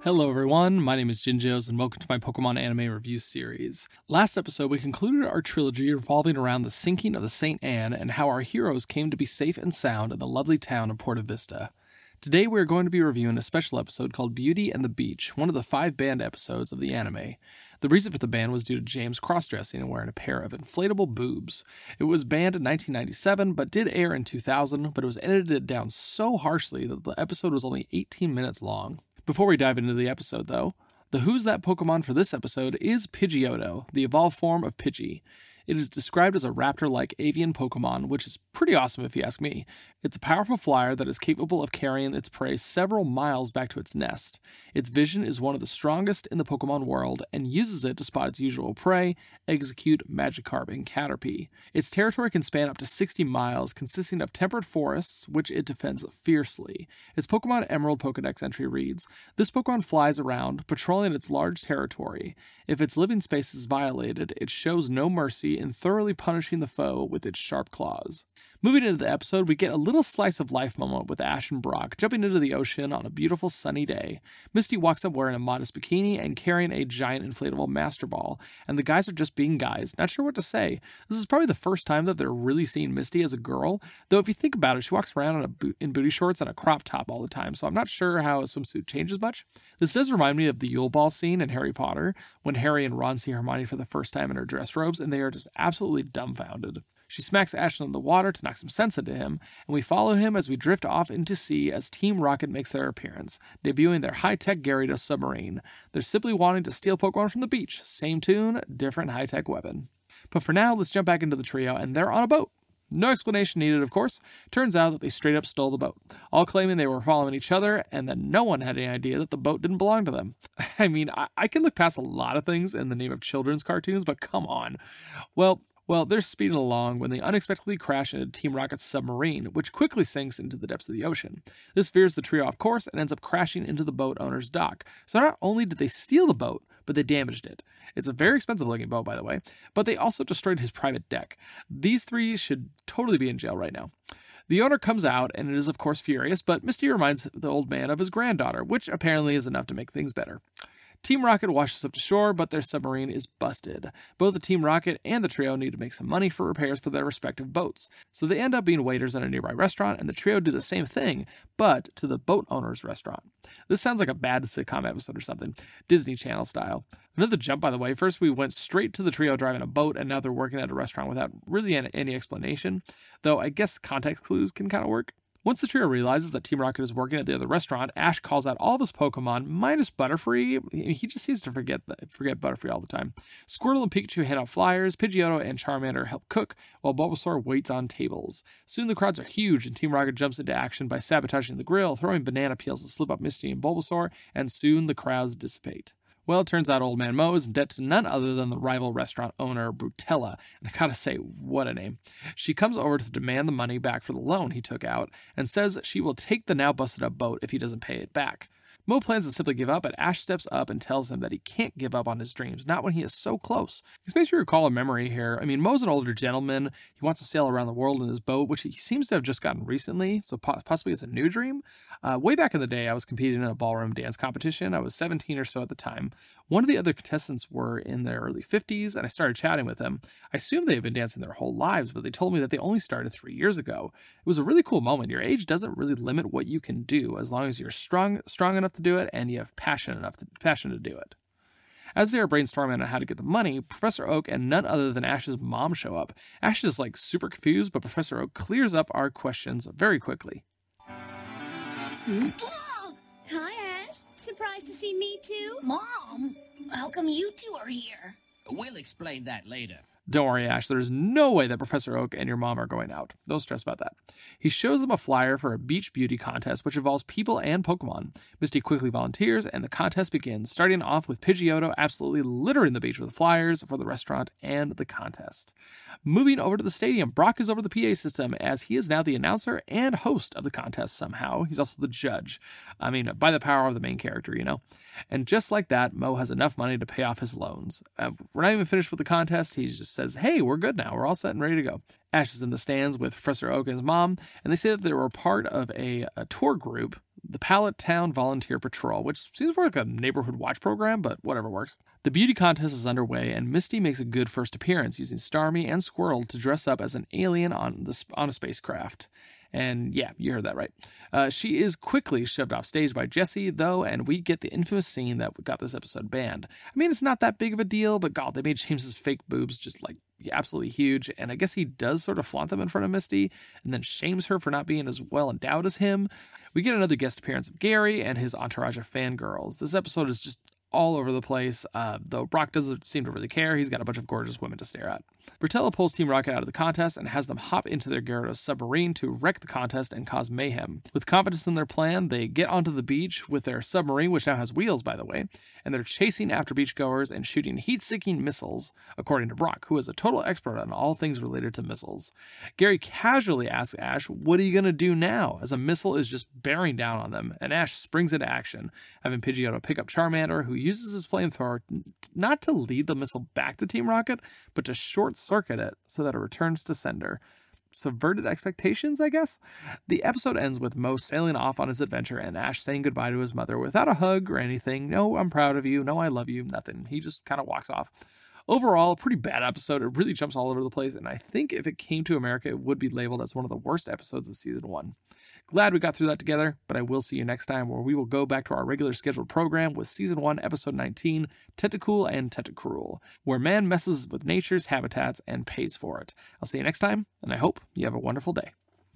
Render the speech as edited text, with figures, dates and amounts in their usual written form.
Hello everyone, my name is Jinjos and welcome to my Pokemon anime review series. Last episode we concluded our trilogy revolving around the sinking of the St. Anne and how our heroes came to be safe and sound in the lovely town of Porta Vista. Today we are going to be reviewing a special episode called Beauty and the Beach, one of the 5 banned episodes of the anime. The reason for the ban was due to James cross-dressing and wearing a pair of inflatable boobs. It was banned in 1997 but did air in 2000, but it was edited down so harshly that the episode was only 18 minutes long. Before we dive into the episode, though, the Who's That Pokemon for this episode is Pidgeotto, the evolved form of Pidgey. It is described as a raptor-like avian Pokemon, which is pretty awesome if you ask me. It's a powerful flyer that is capable of carrying its prey several miles back to its nest. Its vision is one of the strongest in the Pokemon world, and uses it to spot its usual prey, Execute, Magikarp, and Caterpie. Its territory can span up to 60 miles, consisting of temperate forests, which it defends fiercely. Its Pokemon Emerald Pokedex entry reads, "This Pokemon flies around, patrolling its large territory. If its living space is violated, it shows no mercy in thoroughly punishing the foe with its sharp claws." Moving into the episode, we get a little slice of life moment with Ash and Brock jumping into the ocean on a beautiful sunny day. Misty walks up wearing a modest bikini and carrying a giant inflatable Master Ball, and the guys are just being guys, not sure what to say. This is probably the first time that they're really seeing Misty as a girl, though if you think about it, she walks around in booty shorts and a crop top all the time, so I'm not sure how a swimsuit changes much. This does remind me of the Yule Ball scene in Harry Potter, when Harry and Ron see Hermione for the first time in her dress robes, and they are just absolutely dumbfounded. She smacks Ash into the water to knock some sense into him, and we follow him as we drift off into sea as Team Rocket makes their appearance, debuting their high-tech Gyarados submarine. They're simply wanting to steal Pokemon from the beach. Same tune, different high-tech weapon. But for now, let's jump back into the trio, and they're on a boat. No explanation needed, of course. Turns out that they straight up stole the boat, all claiming they were following each other, and that no one had any idea that the boat didn't belong to them. I mean, I can look past a lot of things in the name of children's cartoons, but come on. Well, they're speeding along when they unexpectedly crash into Team Rocket's submarine, which quickly sinks into the depths of the ocean. This veers the trio off course and ends up crashing into the boat owner's dock. So not only did they steal the boat, but they damaged it. It's a very expensive looking boat, by the way, but they also destroyed his private deck. These 3 should totally be in jail right now. The owner comes out and is of course furious, but Misty reminds the old man of his granddaughter, which apparently is enough to make things better. Team Rocket washes up to shore, but their submarine is busted. Both the Team Rocket and the trio need to make some money for repairs for their respective boats, so they end up being waiters at a nearby restaurant, and the trio do the same thing, but to the boat owner's restaurant. This sounds like a bad sitcom episode or something, Disney Channel style. Another jump, by the way. First we went straight to the trio driving a boat, and now they're working at a restaurant without really any explanation, though I guess context clues can kind of work. Once the trio realizes that Team Rocket is working at the other restaurant, Ash calls out all of his Pokemon, minus Butterfree. He just seems to forget Butterfree all the time. Squirtle and Pikachu hand out flyers, Pidgeotto and Charmander help cook, while Bulbasaur waits on tables. Soon the crowds are huge, and Team Rocket jumps into action by sabotaging the grill, throwing banana peels to slip up Misty and Bulbasaur, and soon the crowds dissipate. Well, it turns out Old Man Mo is in debt to none other than the rival restaurant owner, Brutella, and I gotta say, what a name. She comes over to demand the money back for the loan he took out, and says she will take the now busted up boat if he doesn't pay it back. Mo plans to simply give up, but Ash steps up and tells him that he can't give up on his dreams, not when he is so close. This makes me recall a memory here. I mean, Mo's an older gentleman. He wants to sail around the world in his boat, which he seems to have just gotten recently, so possibly it's a new dream. Way back in the day, I was competing in a ballroom dance competition. I was 17 or so at the time. One of the other contestants were in their early 50s, and I started chatting with them. I assumed they had been dancing their whole lives, but they told me that they only started 3 years ago. It was a really cool moment. Your age doesn't really limit what you can do, as long as you're strong enough to do it and you have passion to do it. As they are brainstorming on how to get the money, Professor Oak and none other than Ash's mom show up. Ash is super confused, but Professor Oak clears up our questions very quickly. Hi, Ash. Surprised to see me too? Mom, how come you 2 are here? We'll explain that later. Don't worry, Ash, there's no way that Professor Oak and your mom are going out. Don't stress about that. He shows them a flyer for a beach beauty contest, which involves people and Pokemon. Misty quickly volunteers, and the contest begins, starting off with Pidgeotto absolutely littering the beach with flyers for the restaurant and the contest. Moving over to the stadium, Brock is over the PA system, as he is now the announcer and host of the contest somehow. He's also the judge. I mean, by the power of the main character, you know. And just like that, Mo has enough money to pay off his loans. We're not even finished with the contest. He just says, hey, we're good now. We're all set and ready to go. Ash is in the stands with Professor Oak and his mom, and they say that they were part of a tour group the Pallet Town Volunteer Patrol, which seems more like a neighborhood watch program, but whatever works. The beauty contest is underway, and Misty makes a good first appearance using Starmie and Squirrel to dress up as an alien on a spacecraft. And yeah, you heard that right. She is quickly shoved off stage by Jesse, though, and we get the infamous scene that got this episode banned. I mean, it's not that big of a deal, but God, they made James's fake boobs just like absolutely huge, and I guess he does sort of flaunt them in front of Misty, and then shames her for not being as well endowed as him. We get another guest appearance of Gary and his entourage of fangirls. This episode is just all over the place, though Brock doesn't seem to really care. He's got a bunch of gorgeous women to stare at. Bertella pulls Team Rocket out of the contest and has them hop into their Gyarados submarine to wreck the contest and cause mayhem. With confidence in their plan, they get onto the beach with their submarine, which now has wheels, by the way, and they're chasing after beachgoers and shooting heat-seeking missiles, according to Brock, who is a total expert on all things related to missiles. Gary casually asks Ash, "What are you going to do now?" as a missile is just bearing down on them, and Ash springs into action, having Pidgeotto pick up Charmander, who uses his flamethrower not to lead the missile back to Team Rocket, but to short-circuit it so that it returns to sender. Subverted expectations, I guess? The episode ends with Mo sailing off on his adventure and Ash saying goodbye to his mother without a hug or anything. No, I'm proud of you. No, I love you. Nothing. He just kind of walks off. Overall, a pretty bad episode. It really jumps all over the place, and I think if it came to America, it would be labeled as one of the worst episodes of Season 1. Glad we got through that together, but I will see you next time where we will go back to our regular scheduled program with Season 1, Episode 19, Tentacool and Tentacruel, where man messes with nature's habitats and pays for it. I'll see you next time, and I hope you have a wonderful day.